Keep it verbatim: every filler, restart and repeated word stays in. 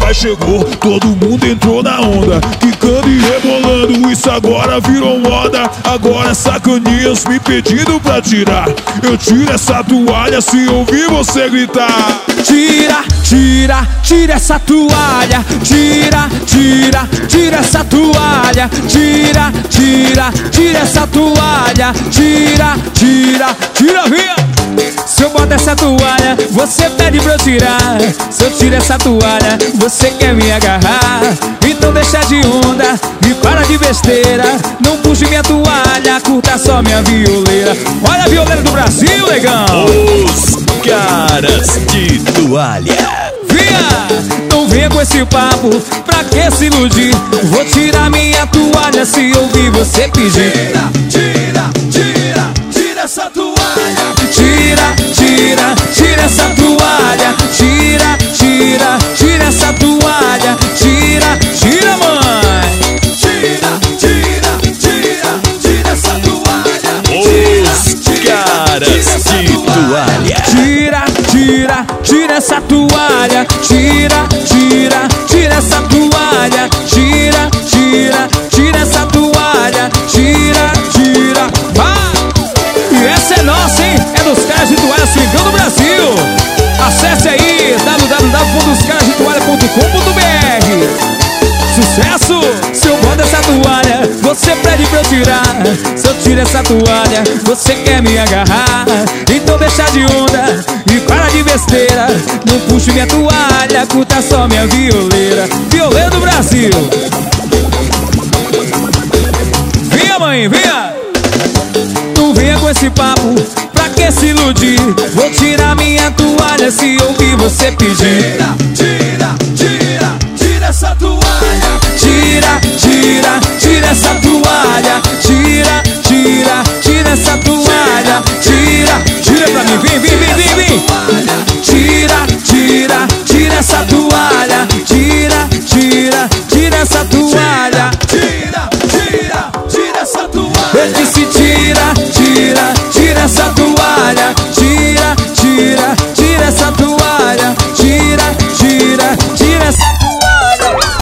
papai chegou, todo mundo entrou na onda, quicando e rebolando, isso agora virou moda. Agora sacaninhas me pedindo pra tirar, eu tiro essa toalha se ouvir você gritar. Tira, tira, tira essa toalha. Tira, tira, tira essa toalha. Tira, tira, tira essa toalha. Tira, tira, tira, vinha. Se eu boto essa toalha, você pede pra eu tirar. Se eu tiro essa toalha, você quer me agarrar. Então deixa de onda e para de besteira. Não puxe minha toalha, curta só minha violeira. Olha a violeira do Brasil, negão. Os caras de toalha. Vinha, não venha com esse papo, pra que se iludir? Vou tirar minha toalha se ouvir você pedir. Tira, tira, tira, tira essa toalha. Tira, tira, tira essa toalha. Tira, tira, tira essa toalha. Tira, tira, mãe. Tira, tira, tira, tira essa toalha. Os caras de toalha. Tira, tira, tira essa toalha. Tira, tira, tira essa toalha. Tira, tira, tira essa toalha. Tira, tira, vai! E essa é nossa, hein? É dos caras de toalha swingando o Brasil. Acesse aí w w w ponto os caras de toalha ponto com ponto b r. Sucesso! Se eu boto essa toalha, você pede pra eu tirar. Se eu tiro essa toalha, você quer me agarrar. Então deixa de onda e para de besteira. Não puxe minha toalha, curta só minha violeira. Violeira do Brasil. Vinha, mãe, vinha. Não venha com esse papo, pra que se iludir? Vou tirar minha toalha se ouvir você pedir. Tira,